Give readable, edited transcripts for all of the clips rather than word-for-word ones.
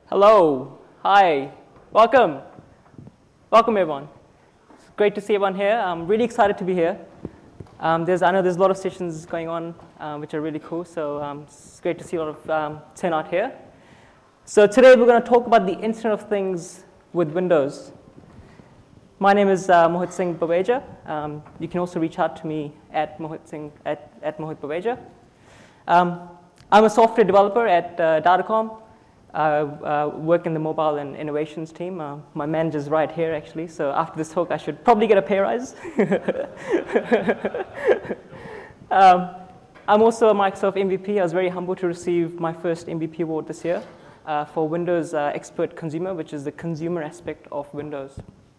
Hello, hi, welcome. Welcome everyone. It's great to see everyone here. I'm really excited to be here. I know there's a lot of sessions going on which are really cool, so it's great to see a lot of turnout here. So today we're going to talk about the Internet of Things with Windows. My name is Mohit Singh Baweja. You can also reach out to me at Mohit Baweja. I'm a software developer at Datacom. I work in the mobile and innovations team. My manager's right here, actually, so after this talk, I should probably get a pay rise. I'm also a Microsoft MVP. I was very humbled to receive my first MVP award this year for Windows Expert Consumer, which is the consumer aspect of Windows.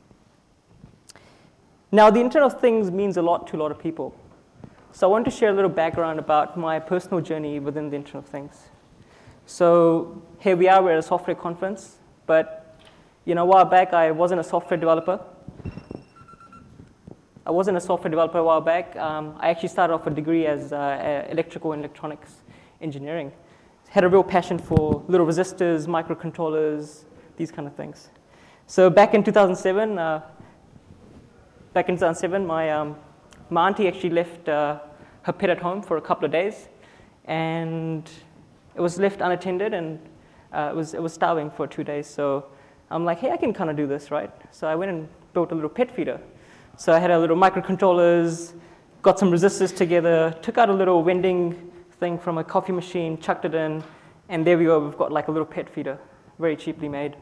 Now, the Internet of Things means a lot to a lot of people. So I want to share a little background about my personal journey within the Internet of Things. So here we are, we're at a software conference, but a while back I wasn't a software developer. a while back. I actually started off a degree as electrical and electronics engineering. Had a real passion for little resistors, microcontrollers, these kind of things. So back in 2007, my auntie actually left her pet at home for a couple of days, and it was left unattended, and it was starving for 2 days. So I'm like, hey, I can kind of do this, right? So I went and built a little pet feeder. So I had a little microcontrollers, got some resistors together, took out a little vending thing from a coffee machine, chucked it in, and there we go. We've got like a little pet feeder, very cheaply made.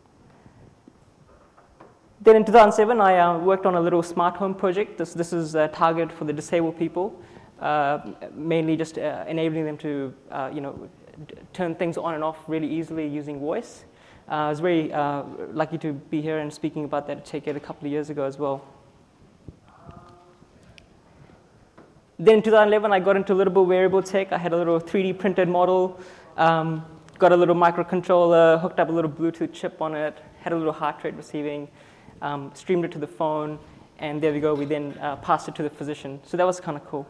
Then in 2007, I worked on a little smart home project. This is targeted for the disabled people, mainly just enabling them to, turn things on and off really easily using voice. I was very lucky to be here and speaking about that at TechEd a couple of years ago as well. Then in 2011, I got into a little bit of wearable tech. I had a little 3D printed model, got a little microcontroller, hooked up a little Bluetooth chip on it, had a little heart rate receiving, streamed it to the phone, and there we go. We then passed it to the physician. So that was kind of cool.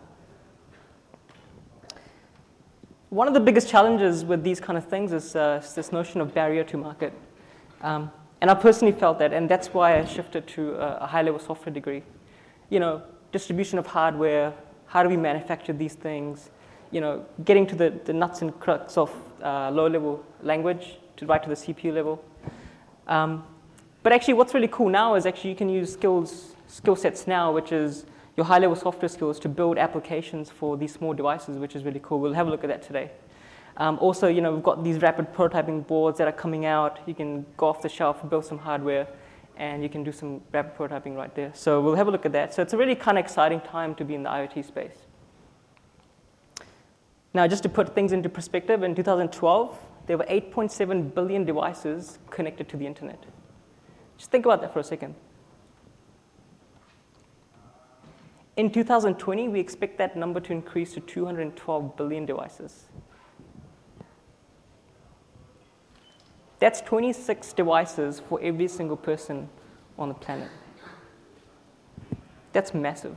One of the biggest challenges with these kind of things is this notion of barrier to market. And I personally felt that, and that's why I shifted to a high-level software degree. Distribution of hardware, how do we manufacture these things, getting to the nuts and crux of low-level language right to the CPU level. But actually, what's really cool now is actually you can use skill sets now, which is your high-level software skills to build applications for these small devices, which is really cool. We'll have a look at that today. Also, we've got these rapid prototyping boards that are coming out. You can go off the shelf, build some hardware, and you can do some rapid prototyping right there. So we'll have a look at that. So it's a really kind of exciting time to be in the IoT space. Now, just to put things into perspective, in 2012, there were 8.7 billion devices connected to the internet. Just think about that for a second. In 2020, we expect that number to increase to 212 billion devices. That's 26 devices for every single person on the planet. That's massive.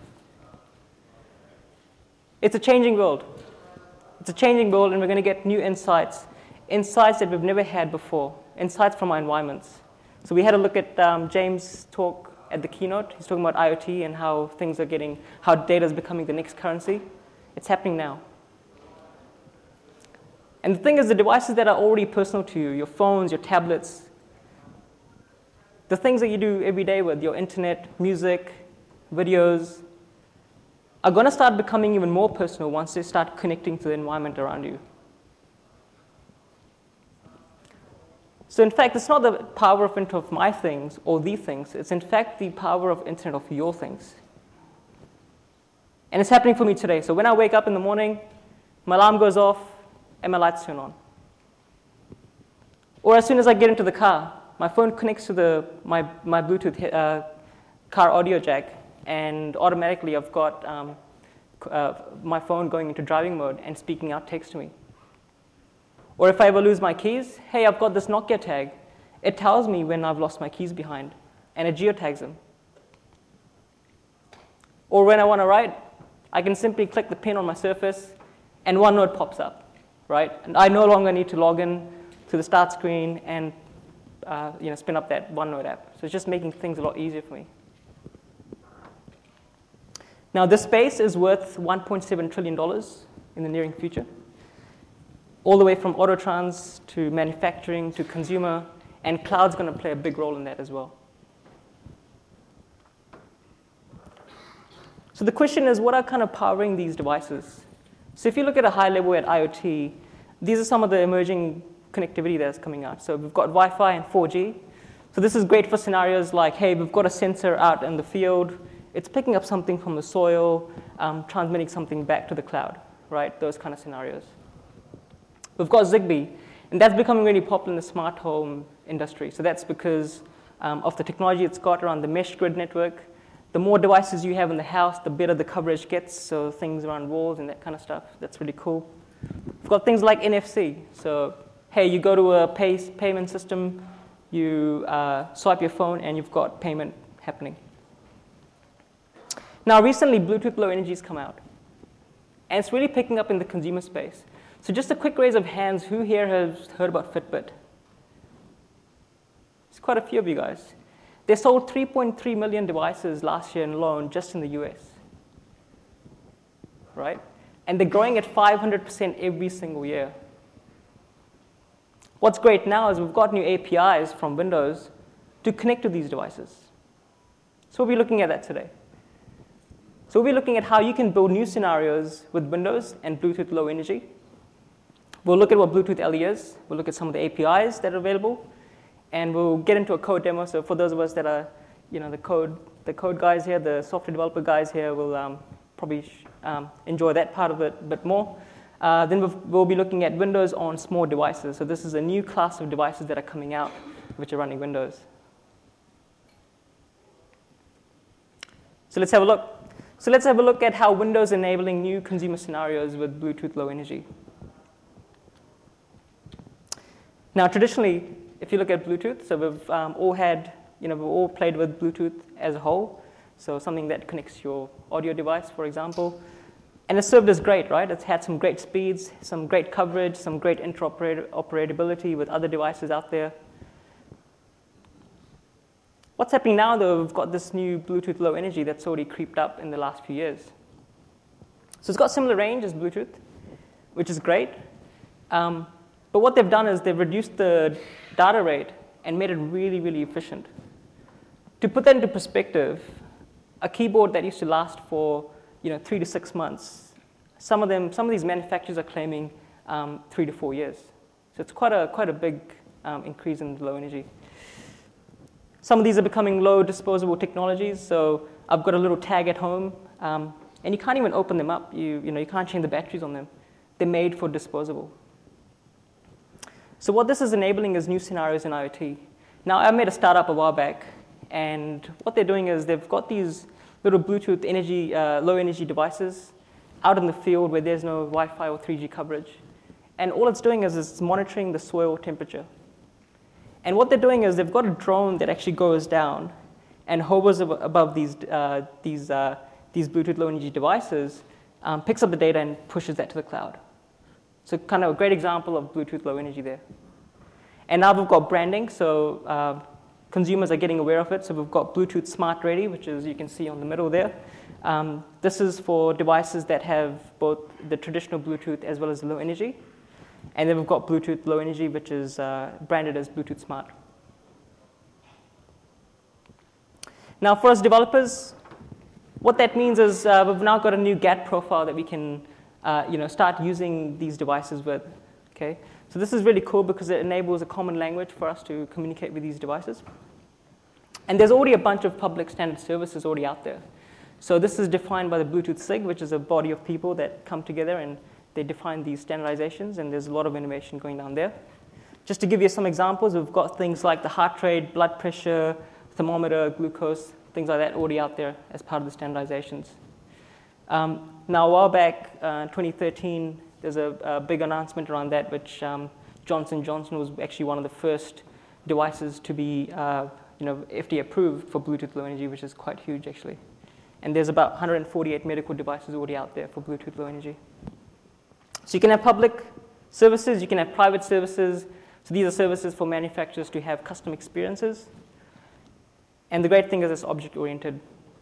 It's a changing world. It's a changing world, and we're going to get new insights that we've never had before, insights from our environments. So we had a look at James' talk at the keynote. He's talking about IoT and how how data is becoming the next currency. It's happening now. And the thing is, the devices that are already personal to you, your phones, your tablets, the things that you do every day with your internet, music, videos, are going to start becoming even more personal once they start connecting to the environment around you. So in fact, it's not the power of internet of my things or the things. It's in fact the power of internet of your things. And it's happening for me today. So when I wake up in the morning, my alarm goes off, and my lights turn on. Or as soon as I get into the car, my phone connects to my Bluetooth car audio jack, and automatically I've got my phone going into driving mode and speaking out text to me. Or if I ever lose my keys, hey, I've got this Nokia tag. It tells me when I've lost my keys behind, and it geotags them. Or when I want to write, I can simply click the pen on my Surface, and OneNote pops up, right? And I no longer need to log in to the start screen and spin up that OneNote app. So it's just making things a lot easier for me. Now, this space is worth $1.7 trillion in the nearing future, all the way from autotrans to manufacturing to consumer, and cloud's going to play a big role in that as well. So the question is, what are kind of powering these devices? So if you look at a high level at IoT, these are some of the emerging connectivity that's coming out. So we've got Wi-Fi and 4G. So this is great for scenarios like, hey, we've got a sensor out in the field. It's picking up something from the soil, transmitting something back to the cloud, right? Those kind of scenarios. We've got Zigbee, and that's becoming really popular in the smart home industry. So that's because of the technology it's got around the mesh grid network. The more devices you have in the house, the better the coverage gets, so things around walls and that kind of stuff. That's really cool. We've got things like NFC. So, hey, you go to a payment system, you swipe your phone, and you've got payment happening. Now, recently, Bluetooth Low Energy has come out, and it's really picking up in the consumer space. So just a quick raise of hands, who here has heard about Fitbit? There's quite a few of you guys. They sold 3.3 million devices last year alone, just in the US, right? And they're growing at 500% every single year. What's great now is we've got new APIs from Windows to connect to these devices. So we'll be looking at that today. So we'll be looking at how you can build new scenarios with Windows and Bluetooth Low Energy. We'll look at what Bluetooth LE is. We'll look at some of the APIs that are available. And we'll get into a code demo. So for those of us that are, the code guys here, the software developer guys here will probably enjoy that part of it a bit more. Then we'll be looking at Windows on small devices. So this is a new class of devices that are coming out, which are running Windows. So let's have a look. So let's have a look at how Windows is enabling new consumer scenarios with Bluetooth Low Energy. Now, traditionally, if you look at Bluetooth, so we've all had, we've all played with Bluetooth as a whole. So something that connects your audio device, for example. And it's served us great, right? It's had some great speeds, some great coverage, some great interoperability with other devices out there. What's happening now, though, we've got this new Bluetooth Low Energy that's already creeped up in the last few years. So it's got similar range as Bluetooth, which is great. But what they've done is they've reduced the data rate and made it really, really efficient. To put that into perspective, a keyboard that used to last for 3 to 6 months, some of these manufacturers are claiming 3 to 4 years. So it's quite a big increase in low energy. Some of these are becoming low disposable technologies. So I've got a little tag at home, and you can't even open them up. You can't change the batteries on them. They're made for disposable. So what this is enabling is new scenarios in IoT. Now, I made a startup a while back, and what they're doing is they've got these little Bluetooth low energy devices out in the field where there's no Wi-Fi or 3G coverage. And all it's doing is it's monitoring the soil temperature. And what they're doing is they've got a drone that actually goes down and hovers above these Bluetooth low energy devices, picks up the data and pushes that to the cloud. So kind of a great example of Bluetooth Low Energy there. And now we've got branding, so consumers are getting aware of it. So we've got Bluetooth Smart Ready, which is, you can see on the middle there. This is for devices that have both the traditional Bluetooth as well as low energy. And then we've got Bluetooth Low Energy, which is branded as Bluetooth Smart. Now for us developers, what that means is we've now got a new GATT profile that we can start using these devices with. Okay? So this is really cool because it enables a common language for us to communicate with these devices. And there's already a bunch of public standard services already out there. So this is defined by the Bluetooth SIG, which is a body of people that come together and they define these standardizations, and there's a lot of innovation going down there. Just to give you some examples, we've got things like the heart rate, blood pressure, thermometer, glucose, things like that already out there as part of the standardizations. Now, a while back, 2013, there's a big announcement around that, which Johnson & Johnson was actually one of the first devices to be FDA approved for Bluetooth Low Energy, which is quite huge, actually. And there's about 148 medical devices already out there for Bluetooth Low Energy. So you can have public services, you can have private services. So these are services for manufacturers to have custom experiences. And the great thing is it's object-oriented.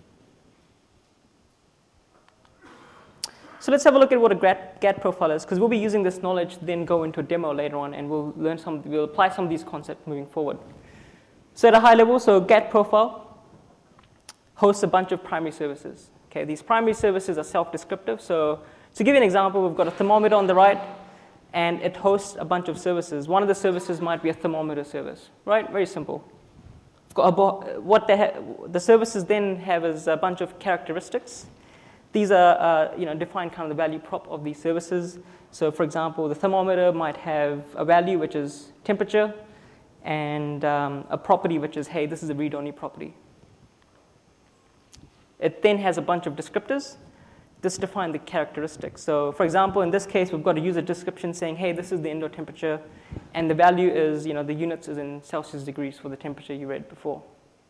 So let's have a look at what a GATT profile is, because we'll be using this knowledge to then go into a demo later on, and we'll apply some of these concepts moving forward. So at a high level, so GATT profile hosts a bunch of primary services. Okay, these primary services are self-descriptive. So to give you an example, we've got a thermometer on the right, and it hosts a bunch of services. One of the services might be a thermometer service, right? Very simple. What the services then have is a bunch of characteristics. These are define kind of the value prop of these services. So for example, the thermometer might have a value which is temperature and a property which is, hey, this is a read-only property. It then has a bunch of descriptors. This defines the characteristics. So for example, in this case, we've got a user description saying, hey, this is the indoor temperature, and the value is, the units is in Celsius degrees for the temperature you read before.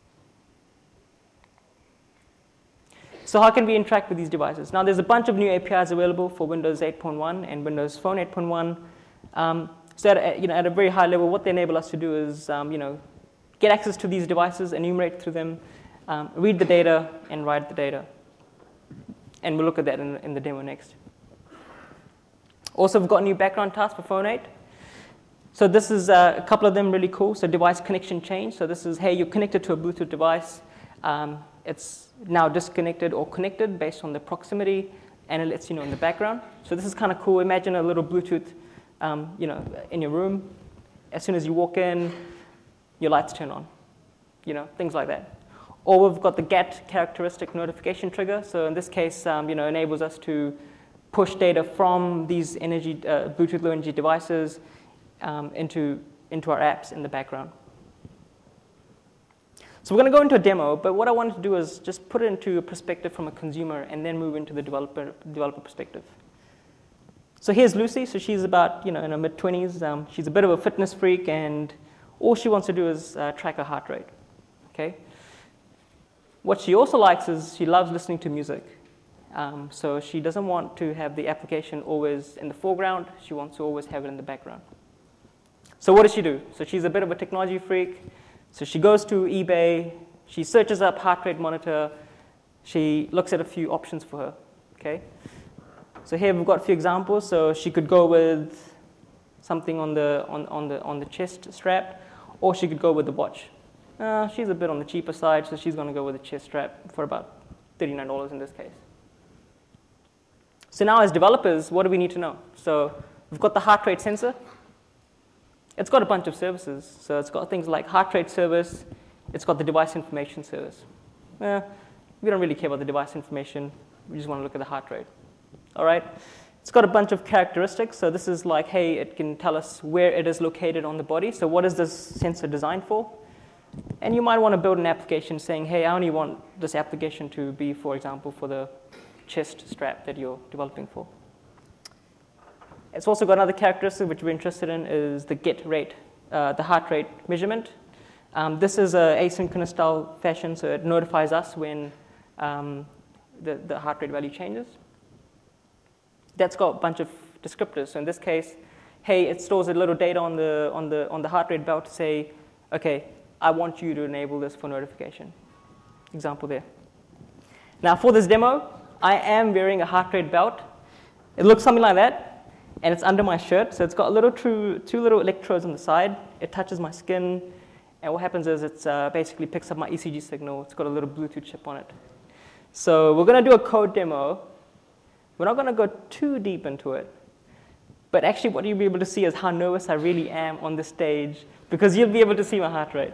So how can we interact with these devices? Now, there's a bunch of new APIs available for Windows 8.1 and Windows Phone 8.1. So at a very high level, what they enable us to do is get access to these devices, enumerate through them, read the data, and write the data. And we'll look at that in the demo next. Also, we've got new background tasks for Phone 8. So this is a couple of them really cool. So device connection change. So this is, hey, you're connected to a Bluetooth device. It's now disconnected or connected based on the proximity, and it lets you know in the background. So this is kind of cool. Imagine a little Bluetooth, in your room. As soon as you walk in, your lights turn on. Things like that. Or we've got the GATT characteristic notification trigger. So in this case, enables us to push data from these Bluetooth low energy devices into our apps in the background. So we're going to go into a demo, but what I wanted to do is just put it into a perspective from a consumer and then move into the developer perspective. So here's Lucy. So she's about in her mid-20s. She's a bit of a fitness freak, and all she wants to do is track her heart rate. Okay. What she also likes is she loves listening to music. So she doesn't want to have the application always in the foreground. She wants to always have it in the background. So what does she do? So she's a bit of a technology freak. So she goes to eBay. She searches up heart rate monitor. She looks at a few options for her. Okay. So here we've got a few examples. So she could go with something on the chest strap, or she could go with the watch. She's a bit on the cheaper side, so she's going to go with a chest strap for about $39 in this case. So now as developers, what do we need to know? So we've got the heart rate sensor. It's got a bunch of services. So it's got things like heart rate service. It's got the device information service. We don't really care about the device information. We just want to look at the heart rate. All right. It's got a bunch of characteristics. So this is like, hey, it can tell us where it is located on the body. So what is this sensor designed for? And you might want to build an application saying, hey, I only want this application to be, for example, for the chest strap that you're developing for. It's also got another characteristic which we're interested in is the get rate, the heart rate measurement. This is an asynchronous style fashion, so it notifies us when the heart rate value changes. That's got a bunch of descriptors. So in this case, hey, it stores a little data on the heart rate belt to say, okay, I want you to enable this for notification. Example there. Now for this demo, I am wearing a heart rate belt. It looks something like that. And it's under my shirt, so it's got two little electrodes on the side. It touches my skin, and what happens is it basically picks up my ECG signal. It's got a little Bluetooth chip on it. So we're going to do a code demo. We're not going to go too deep into it, but actually what you'll be able to see is how nervous I really am on the stage, because you'll be able to see my heart rate.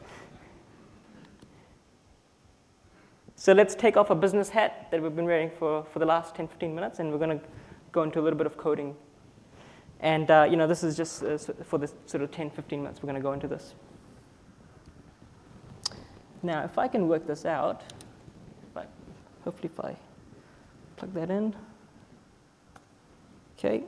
So let's take off a business hat that we've been wearing for the last 10, 15 minutes, and we're going to go into a little bit of coding. And this is just for this sort of 10, 15 minutes we're going to go into this. Now, if I can work this out, hopefully if I plug that in. Okay.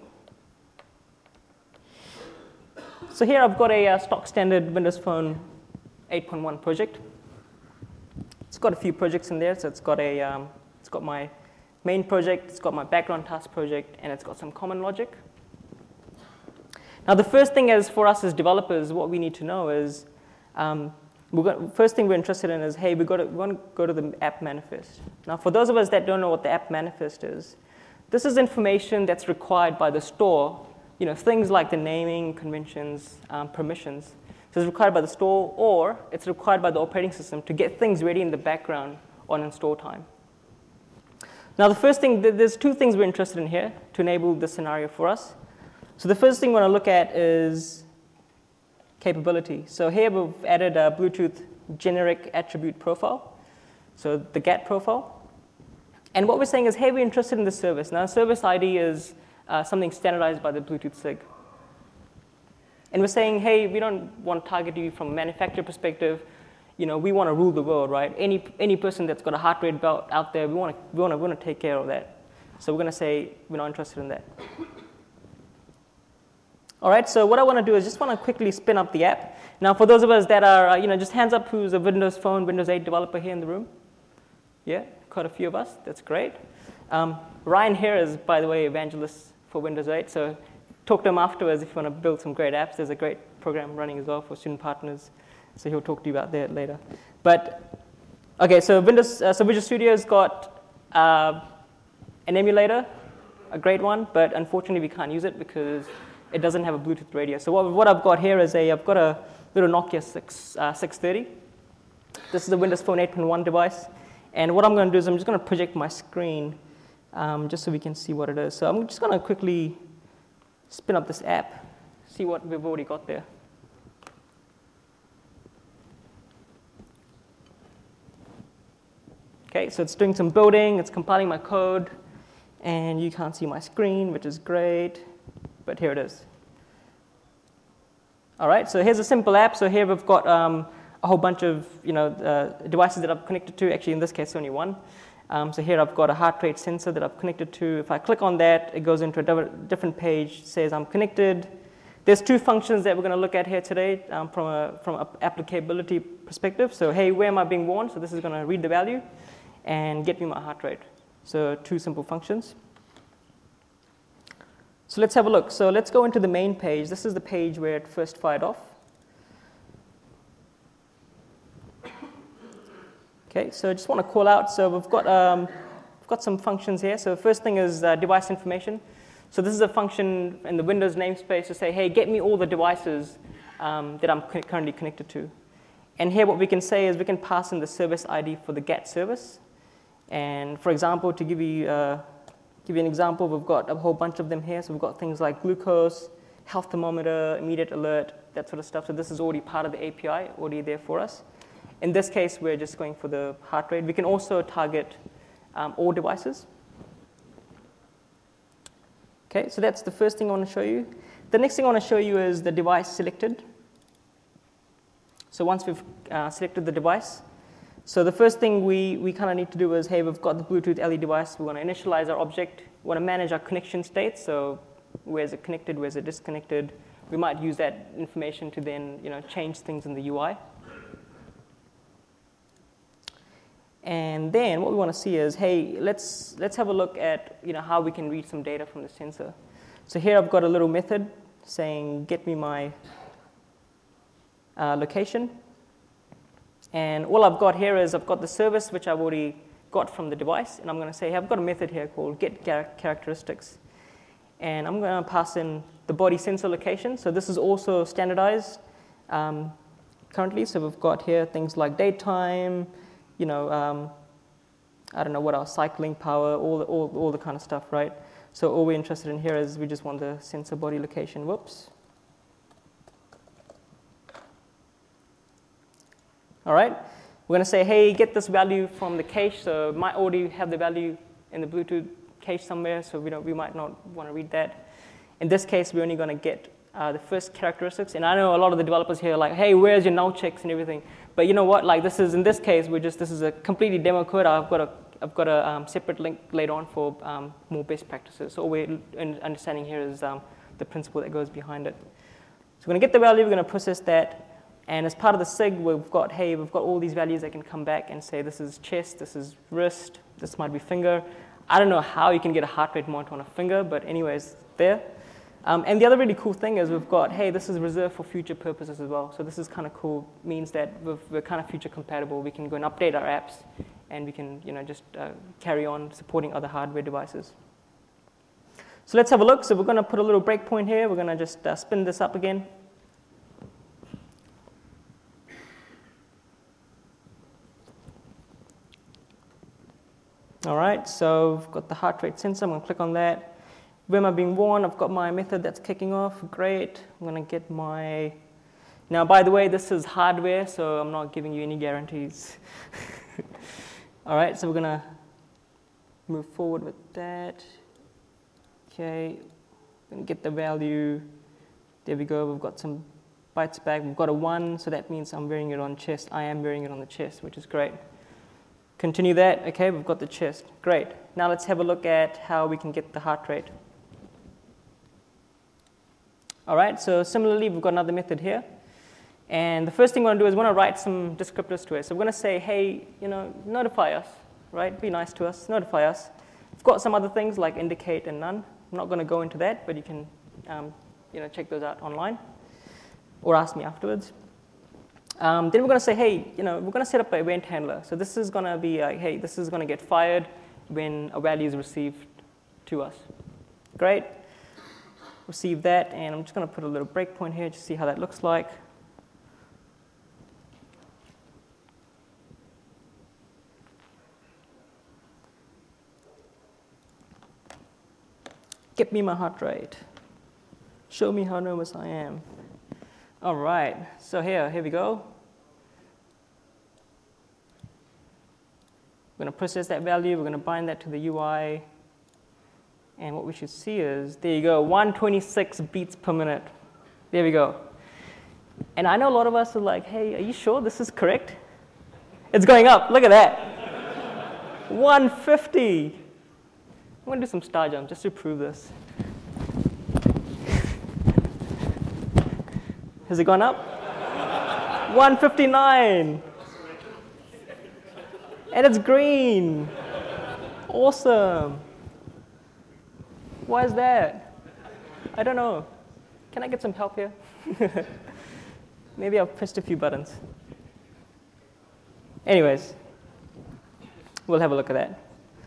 So here I've got a stock standard Windows Phone 8.1 project. It's got a few projects in there. So it's got my main project, it's got my background task project, and it's got some common logic. Now, the first thing is for us as developers, what we need to know is, first thing we're interested in is, hey, we want to go to the app manifest. Now, for those of us that don't know what the app manifest is, this is information that's required by the store, things like the naming, conventions, permissions. So it's required by the store, or it's required by the operating system to get things ready in the background on install time. Now, the first thing, there's two things we're interested in here to enable this scenario for us. So the first thing we want to look at is capability. So here we've added a Bluetooth generic attribute profile, so the GATT profile. And what we're saying is, hey, we're interested in the service. Now, service ID is something standardized by the Bluetooth SIG. And we're saying, hey, we don't want to target you from a manufacturer perspective. We want to rule the world, right? Any person that's got a heart rate belt out there, we want to take care of that. So we're going to say we're not interested in that. All right, so what I want to do is just want to quickly spin up the app. Now, for those of us that are, just hands up who's a Windows Phone, Windows 8 developer here in the room. Yeah, quite a few of us. That's great. Ryan here is, by the way, evangelist for Windows 8. So talk to him afterwards if you want to build some great apps. There's a great program running as well for student partners. So he'll talk to you about that later. But, OK, so Visual Studio's got an emulator, a great one. But unfortunately, we can't use it because it doesn't have a Bluetooth radio. So what I've got here is I've got a little Nokia 630. This is a Windows Phone 8.1 device. And what I'm going to do is I'm just going to project my screen just so we can see what it is. So I'm just going to quickly spin up this app, see what we've already got there. OK, so it's doing some building. It's compiling my code. And you can't see my screen, which is great. But here it is. All right, so here's a simple app. So here we've got a whole bunch of devices that I've connected to. Actually, in this case, only one. So here I've got a heart rate sensor that I've connected to. If I click on that, it goes into a different page. It says I'm connected. There's two functions that we're going to look at here today from an applicability perspective. So hey, where am I being warned? So this is going to read the value and get me my heart rate. So two simple functions. So let's have a look. So let's go into the main page. This is the page where it first fired off. OK, so I just want to call out. So we've got some functions here. So the first thing is device information. So this is a function in the Windows namespace to say, hey, get me all the devices that I'm currently connected to. And here what we can say is we can pass in the service ID for the GATT service. And for example, to give you an example, we've got a whole bunch of them here. So we've got things like glucose, health thermometer, immediate alert, that sort of stuff. So this is already part of the API, already there for us. In this case, we're just going for the heart rate. We can also target all devices. OK, so that's the first thing I want to show you. The next thing I want to show you is the device selected. So once we've selected the device, so the first thing we kind of need to do is, hey, we've got the Bluetooth LE device. We want to initialize our object. We want to manage our connection state. So where's it connected? Where's it disconnected? We might use that information to then change things in the UI. And then what we want to see is, hey, let's have a look at how we can read some data from the sensor. So here I've got a little method saying get me my location. And all I've got here is I've got the service, which I've already got from the device. And I'm going to say, hey, I've got a method here called get characteristics. And I'm going to pass in the body sensor location. So this is also standardized currently. So we've got here things like daytime, I don't know what else, cycling power, all the kind of stuff, right? So all we're interested in here is we just want the sensor body location. Whoops. All right. We're going to say, hey, get this value from the cache. So it might already have the value in the Bluetooth cache somewhere, so we might not want to read that. In this case, we're only going to get the first characteristics. And I know a lot of the developers here are like, hey, where's your null checks and everything? But you know what? Like in this case, this is a completely demo code. I've got a separate link later on for more best practices. So all we're understanding here is the principle that goes behind it. So we're going to get the value. We're going to process that. And as part of the SIG, we've got all these values that can come back and say this is chest, this is wrist, this might be finger. I don't know how you can get a heart rate monitor on a finger, but anyways, there. And the other really cool thing is we've got, hey, this is reserved for future purposes as well. So this is kind of cool, means that we're kind of future compatible. We can go and update our apps, and we can just carry on supporting other hardware devices. So let's have a look. So we're going to put a little breakpoint here. We're going to just spin this up again. All right, so I've got the heart rate sensor. I'm going to click on that. Where am I being worn? I've got my method that's kicking off. Great. I'm going to get my... Now, by the way, this is hardware, so I'm not giving you any guarantees. All right, so we're going to move forward with that. Okay, going to get the value. There we go. We've got some bytes back. We've got a 1, so that means I'm wearing it on chest. I am wearing it on the chest, which is great. Continue that. Okay, we've got the chest. Great. Now let's have a look at how we can get the heart rate. All right, so similarly, we've got another method here. And the first thing we want to do is we want to write some descriptors to it. So we're going to say, hey, notify us, right? Be nice to us, notify us. We've got some other things like indicate and none. I'm not going to go into that, but you can check those out online or ask me afterwards. Then we're going to say, hey, we're going to set up an event handler. So this is going to be, hey, this is going to get fired when a value is received to us. Great. Receive that, and I'm just going to put a little breakpoint here to see how that looks like. Get me my heart rate. Show me how nervous I am. All right, so here we go. We're going to process that value. We're going to bind that to the UI. And what we should see is, there you go, 126 beats per minute. There we go. And I know a lot of us are like, hey, are you sure this is correct? It's going up. Look at that. 150. I'm going to do some star jumps just to prove this. Has it gone up? 159. And it's green. Awesome. Why is that? I don't know. Can I get some help here? Maybe I've pressed a few buttons. Anyways, we'll have a look at that.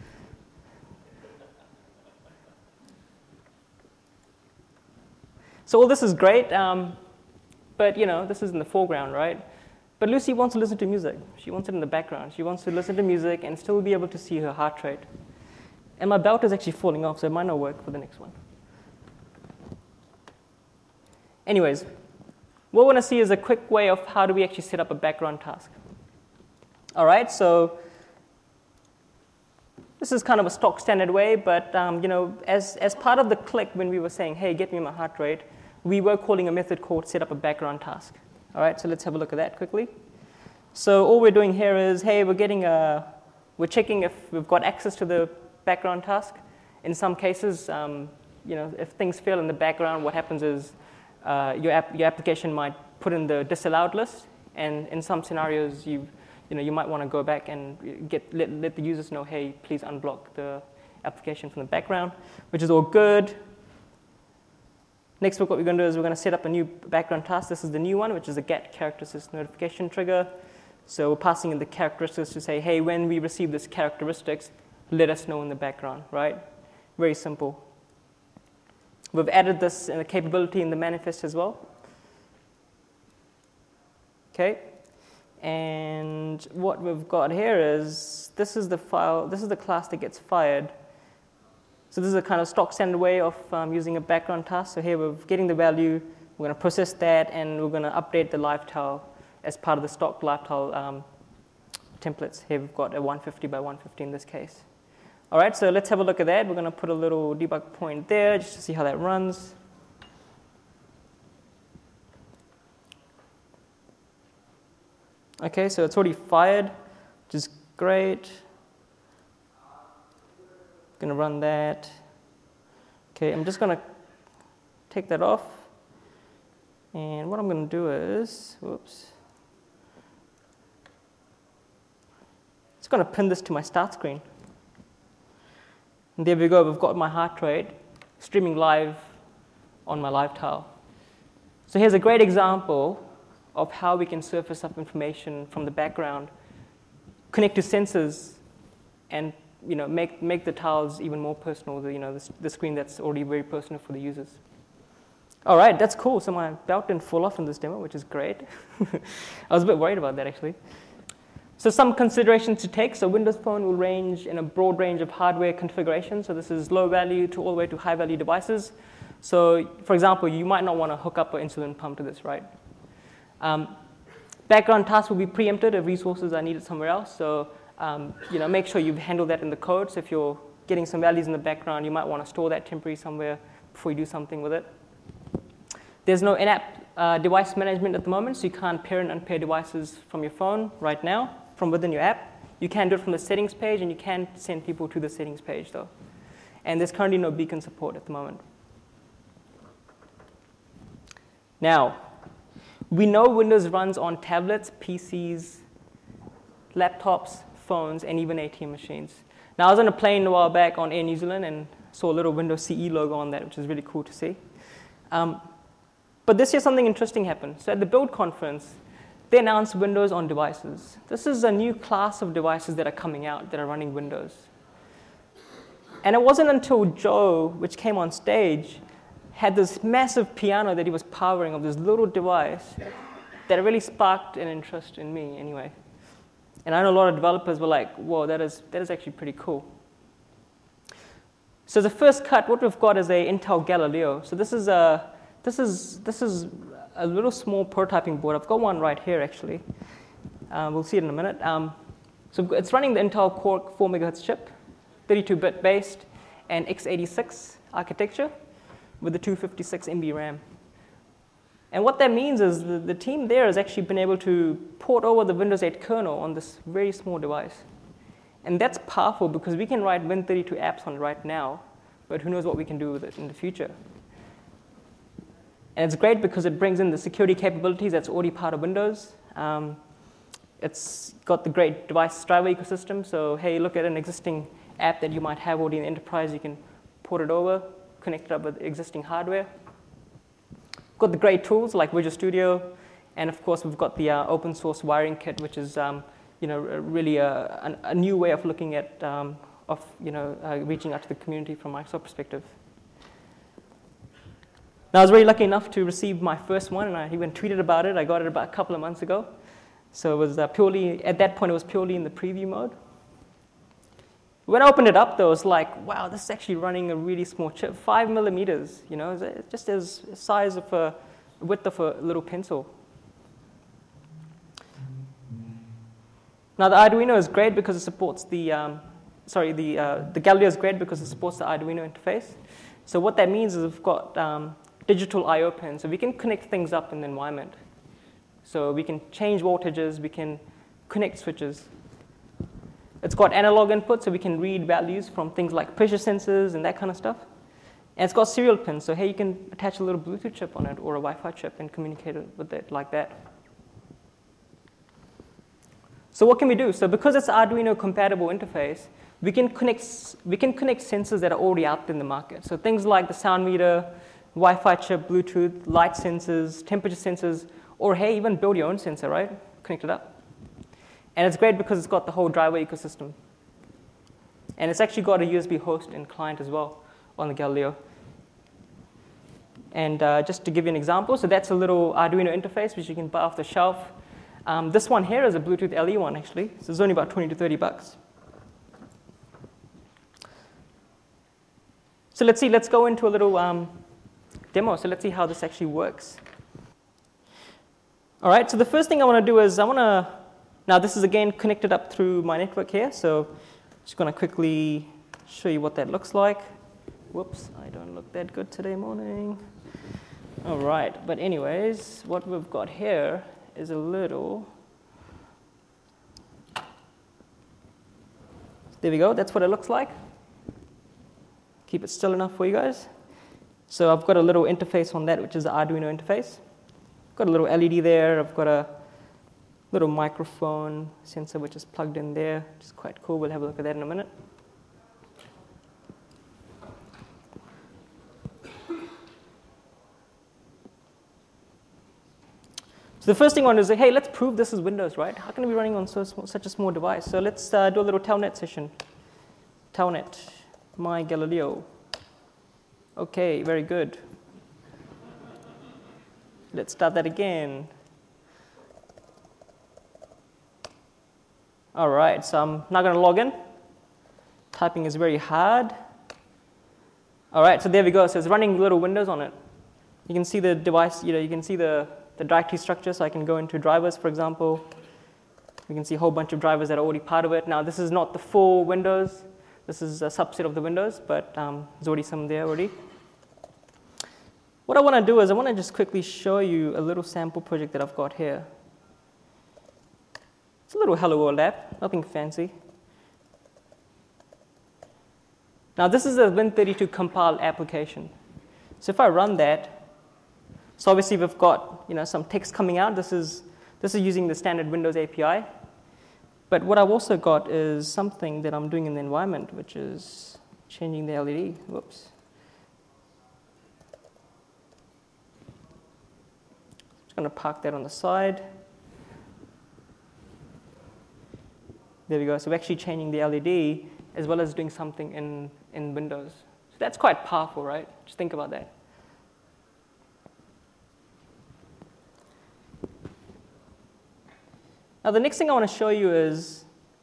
So all this is great, but this is in the foreground, right? But Lucy wants to listen to music. She wants it in the background. She wants to listen to music and still be able to see her heart rate. And my belt is actually falling off, so it might not work for the next one. Anyways, what we want to see is a quick way of how do we actually set up a background task. All right, so this is kind of a stock standard way, but as part of the click when we were saying, hey, get me my heart rate, we were calling a method called set up a background task. All right, so let's have a look at that quickly. So all we're doing here is, hey, we're checking if we've got access to the background task. In some cases, if things fail in the background, what happens is your application might put in the disallowed list, and in some scenarios, you might want to go back and let the users know, hey, please unblock the application from the background, which is all good. Next, what we're going to do is we're going to set up a new background task. This is the new one, which is a get characteristics notification trigger. So we're passing in the characteristics to say, hey, when we receive this characteristics, let us know in the background, right? Very simple. We've added this capability in the manifest as well. Okay. And what we've got here is, this is the file, this is the class that gets fired. So this is a kind of stock standard way of using a background task. So here we're getting the value, we're going to process that, and we're going to update the lifetile as part of the stock lifetile templates. Here we've got a 150 by 150 in this case. All right, so let's have a look at that. We're going to put a little debug point there just to see how that runs. Okay, so it's already fired, which is great. Going to run that. Okay, I'm just going to take that off. And what I'm going to do is, whoops. It's going to pin this to my start screen. And there we go. We've got my heart rate streaming live on my live tile. So here's a great example of how we can surface up information from the background, connect to sensors, and make the tiles even more personal, the screen that's already very personal for the users. All right, that's cool. So my belt didn't fall off in this demo, which is great. I was a bit worried about that, actually. So some considerations to take. So Windows Phone will range in a broad range of hardware configurations. So this is low value to all the way to high value devices. So for example, you might not want to hook up an insulin pump to this, right? Background tasks will be preempted if resources are needed somewhere else. So make sure you've handled that in the code. So if you're getting some values in the background, you might want to store that temporarily somewhere before you do something with it. There's no in-app device management at the moment, so you can't pair and unpair devices from your phone right now, from within your app. You can do it from the settings page, and you can send people to the settings page, though. And there's currently no beacon support at the moment. Now, we know Windows runs on tablets, PCs, laptops, phones, and even ATM machines. Now, I was on a plane a while back on Air New Zealand and saw a little Windows CE logo on that, which is really cool to see. But this year, something interesting happened. So at the Build conference, they announced Windows on devices. This is a new class of devices that are coming out that are running Windows. And it wasn't until Joe, which came on stage, had this massive piano that he was powering of this little device that really sparked an interest in me anyway. And I know a lot of developers were like, whoa, that is actually pretty cool. So the first cut, what we've got is a Intel Galileo. So this is a little small prototyping board. I've got one right here, actually. We'll see it in a minute. So it's running the Intel Core 4 MHz chip, 32-bit based, and x86 architecture with the 256 MB RAM. And what that means is the team there has actually been able to port over the Windows 8 kernel on this very small device. And that's powerful because we can write Win32 apps on it right now, but who knows what we can do with it in the future. And it's great because it brings in the security capabilities that's already part of Windows. It's got the great device driver ecosystem. So hey, look at an existing app that you might have already in the enterprise. You can port it over, connect it up with existing hardware. Got the great tools like Visual Studio. And of course, we've got the open source wiring kit, which is really a new way of looking at reaching out to the community from a Microsoft perspective. Now, I was very lucky enough to receive my first one, and I even tweeted about it. I got it about a couple of months ago. So it was purely, at that point, it was purely in the preview mode. When I opened it up, though, it was like, wow, this is actually running a really small chip, 5 millimeters, it's just as size of a width of a little pencil. Now, the Arduino is great because it supports the Galileo is great because it supports the Arduino interface. So what that means is we've got digital I/O pins, so we can connect things up in the environment. So we can change voltages, we can connect switches. It's got analog input, so we can read values from things like pressure sensors and that kind of stuff. And it's got serial pins, so hey, you can attach a little Bluetooth chip on it or a Wi-Fi chip and communicate with it like that. So what can we do? So because it's Arduino compatible interface, we can connect sensors that are already out there in the market. So things like the sound meter, Wi-Fi chip, Bluetooth, light sensors, temperature sensors, or hey, even build your own sensor, right? Connect it up. And it's great because it's got the whole driver ecosystem. And it's actually got a USB host and client as well on the Galileo. And just to give you an example, so that's a little Arduino interface which you can buy off the shelf. This one here is a Bluetooth LE one, actually. So it's only about 20 to 30 bucks. So let's go into a little demo. So let's see how this actually works. All right, so the first thing I want to do is now this is again connected up through my network here. So I'm just going to quickly show you what that looks like. Whoops, I don't look that good today morning. All right, but anyways, what we've got here is a little, there we go, that's what it looks like. Keep it still enough for you guys. So I've got a little interface on that, which is the Arduino interface. Got a little LED there. I've got a little microphone sensor which is plugged in there, which is quite cool. We'll have a look at that in a minute. So the first thing I want to do is say, hey, let's prove this is Windows, right? How can it be running on such a small device? So let's do a little telnet session. Telnet, my Galileo. Okay, very good. Let's start that again. All right, so I'm not going to log in. Typing is very hard. All right, so there we go. So it's running little windows on it. You can see the device, you can see the directory structure. So I can go into drivers, for example. You can see a whole bunch of drivers that are already part of it. Now, this is not the full Windows. This is a subset of the Windows, but there's already some there already. What I want to do is I want to just quickly show you a little sample project that I've got here. It's a little Hello World app, nothing fancy. Now, this is a Win32 compiled application. So if I run that, so obviously we've got some text coming out. This is using the standard Windows API. But what I've also got is something that I'm doing in the environment, which is changing the LED. Whoops. Just going to park that on the side. There we go. So we're actually changing the LED as well as doing something in Windows. So that's quite powerful, right? Just think about that. Now, the next thing I want to show you is,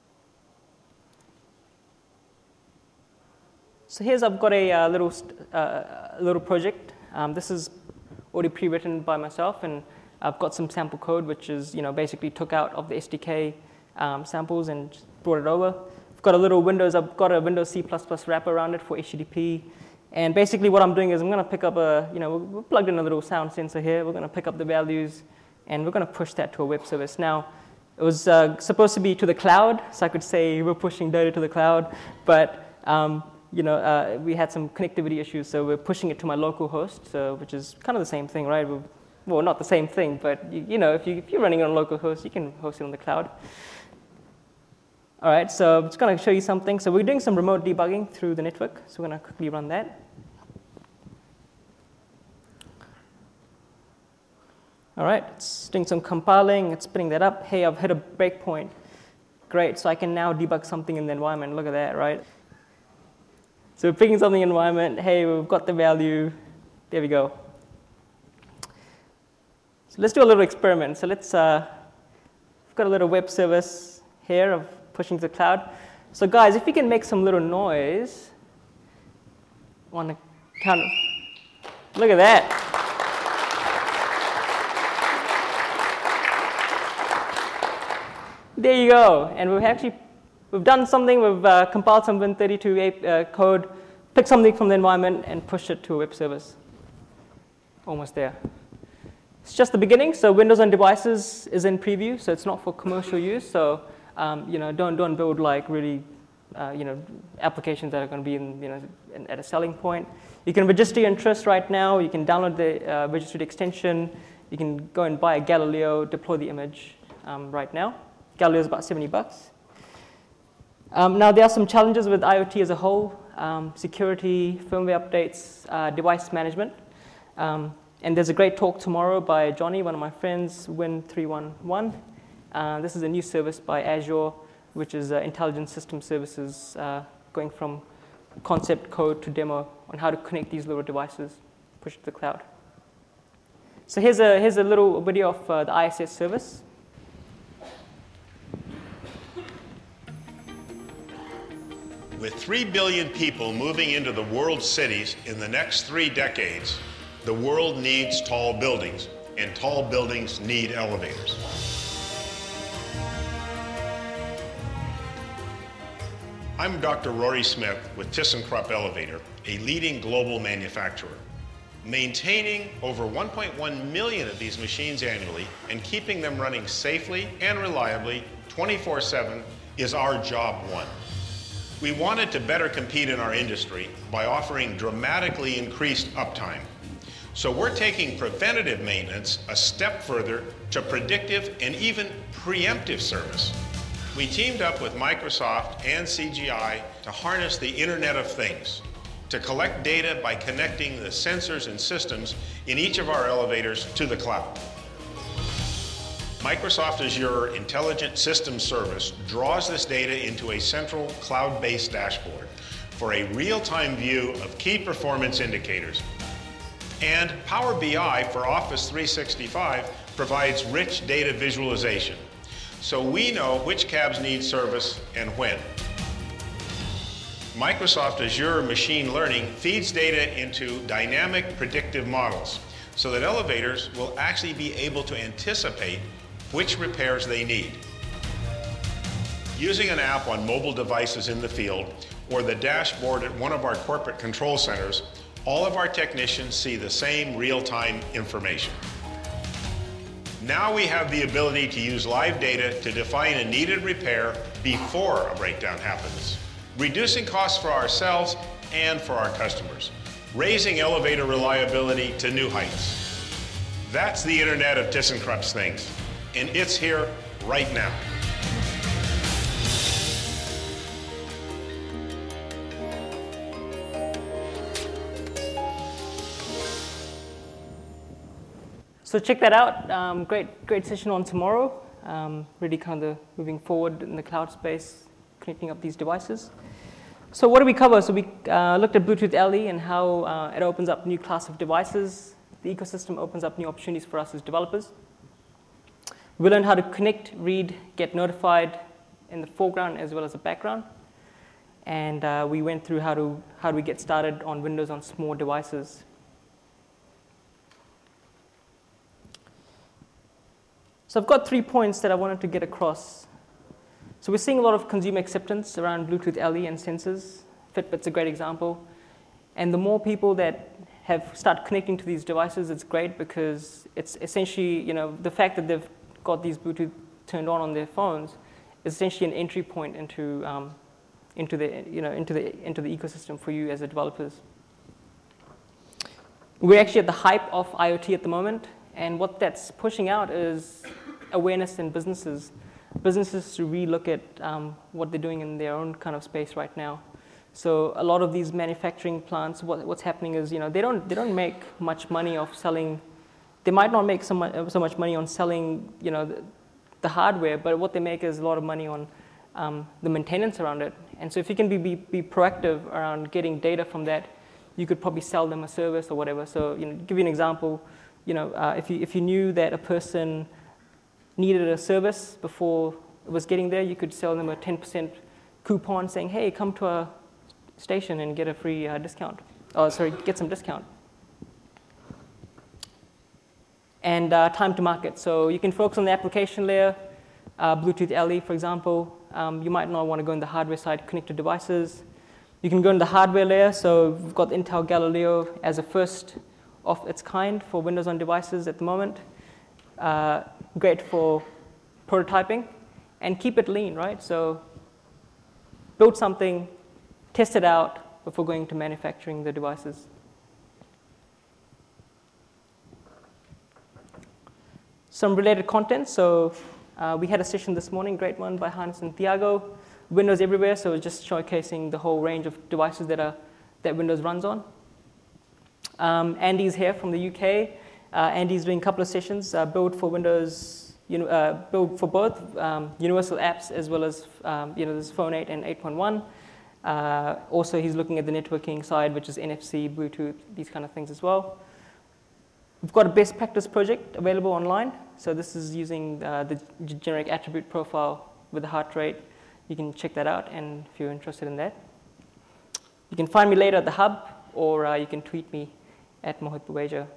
so here's I've got a little project. This is already pre-written by myself, and I've got some sample code, which is basically took out of the SDK samples and just brought it over. I've got I've got a Windows C++ wrapper around it for HTTP. And basically what I'm doing is I'm going to pick up we plugged in a little sound sensor here. We're going to pick up the values, and we're going to push that to a web service. Now, it was supposed to be to the cloud, so I could say we're pushing data to the cloud, but we had some connectivity issues, so we're pushing it to my local host, which is kind of the same thing, right? Well, not the same thing, but if you're running on a local host, you can host it on the cloud. All right, so I'm just going to show you something. So we're doing some remote debugging through the network, so we're going to quickly run that. All right, it's doing some compiling, it's spinning that up. Hey, I've hit a breakpoint. Great, so I can now debug something in the environment. Look at that, right? So we're picking something in the environment. Hey, we've got the value. There we go. So let's do a little experiment. So we've got a little web service here of pushing to the cloud. So guys, if you can make some little noise, I want to count it. Look at that. There you go. And we've done something. We've compiled some Win32 code, picked something from the environment, and pushed it to a web service. Almost there. It's just the beginning. So Windows on devices is in preview, so it's not for commercial use. So don't build like really applications that are going to be at a selling point. You can register your interest right now. You can download the registered extension. You can go and buy a Galileo, deploy the image right now. Galileo is about $70. Now, there are some challenges with IoT as a whole, security, firmware updates, device management. And there's a great talk tomorrow by Johnny, one of my friends, Win311. This is a new service by Azure, which is intelligent system services going from concept code to demo on how to connect these little devices, push it to the cloud. So here's a little video of the ISS service. With 3 billion people moving into the world's cities in the next 3 decades, the world needs tall buildings, and tall buildings need elevators. I'm Dr. Rory Smith with ThyssenKrupp Elevator, a leading global manufacturer. Maintaining over 1.1 million of these machines annually and keeping them running safely and reliably 24/7 is our job one. We wanted to better compete in our industry by offering dramatically increased uptime. So we're taking preventative maintenance a step further to predictive and even preemptive service. We teamed up with Microsoft and CGI to harness the Internet of Things, to collect data by connecting the sensors and systems in each of our elevators to the cloud. Microsoft Azure Intelligent Systems Service draws this data into a central cloud-based dashboard for a real-time view of key performance indicators. And Power BI for Office 365 provides rich data visualization, so we know which cabs need service and when. Microsoft Azure Machine Learning feeds data into dynamic predictive models so that elevators will actually be able to anticipate which repairs they need. Using an app on mobile devices in the field or the dashboard at one of our corporate control centers, all of our technicians see the same real-time information. Now we have the ability to use live data to define a needed repair before a breakdown happens, reducing costs for ourselves and for our customers, raising elevator reliability to new heights. That's the Internet of ThyssenKrupp's things, and it's here right now. So check that out. Great session on tomorrow. Really kind of moving forward in the cloud space, connecting up these devices. So what did we cover? So we looked at Bluetooth LE and how it opens up new class of devices. The ecosystem opens up new opportunities for us as developers. We learned how to connect, read, get notified in the foreground as well as the background. And we went through how do we get started on Windows on small devices. So I've got 3 points that I wanted to get across. So we're seeing a lot of consumer acceptance around Bluetooth LE and sensors. Fitbit's a great example. And the more people that have started connecting to these devices, it's great because it's essentially, the fact that they've got these Bluetooth turned on their phones is essentially an entry point into the ecosystem for you as a developers. We're actually at the hype of IoT at the moment, and what that's pushing out is awareness in businesses to relook at what they're doing in their own kind of space right now. So a lot of these manufacturing plants, what's happening is, they don't make much money off selling. They might not make so much money on selling, the hardware, but what they make is a lot of money on the maintenance around it. And so if you can be proactive around getting data from that, you could probably sell them a service or whatever. So, give you an example. If you knew that a person needed a service before it was getting there, you could sell them a 10% coupon saying, hey, come to our station and get a free discount. Get some discount. And time to market. So you can focus on the application layer, Bluetooth LE, for example. You might not want to go in the hardware side, connect to devices. You can go in the hardware layer. So we've got Intel Galileo as a first of its kind for Windows on devices at the moment. Great for prototyping and keep it lean, right? So build something, test it out before going to manufacturing the devices. Some related content. So we had a session this morning, great one by Hans and Thiago. Windows everywhere, so just showcasing the whole range of devices that Windows runs on. Andy's here from the UK. Andy's doing a couple of sessions, build for Windows, build for both universal apps as well as this Phone 8 and 8.1. Also, he's looking at the networking side, which is NFC, Bluetooth, these kind of things as well. We've got a best practice project available online. So this is using the generic attribute profile with the heart rate. You can check that out, and if you're interested in that. You can find me later at the hub, or you can tweet me at Mohit Buweja.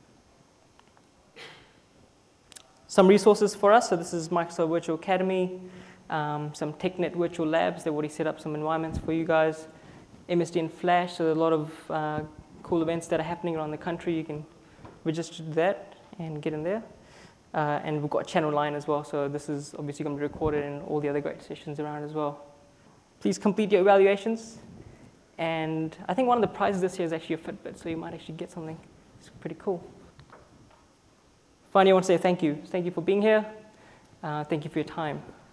Some resources for us. So this is Microsoft Virtual Academy, some TechNet virtual labs. They've already set up some environments for you guys. MSD and Flash, so a lot of cool events that are happening around the country. You can register to that and get in there. And we've got Channel Line as well, so this is obviously going to be recorded and all the other great sessions around as well. Please complete your evaluations. And I think one of the prizes this year is actually a Fitbit, so you might actually get something. It's pretty cool. Finally, I want to say thank you. Thank you for being here. Thank you for your time.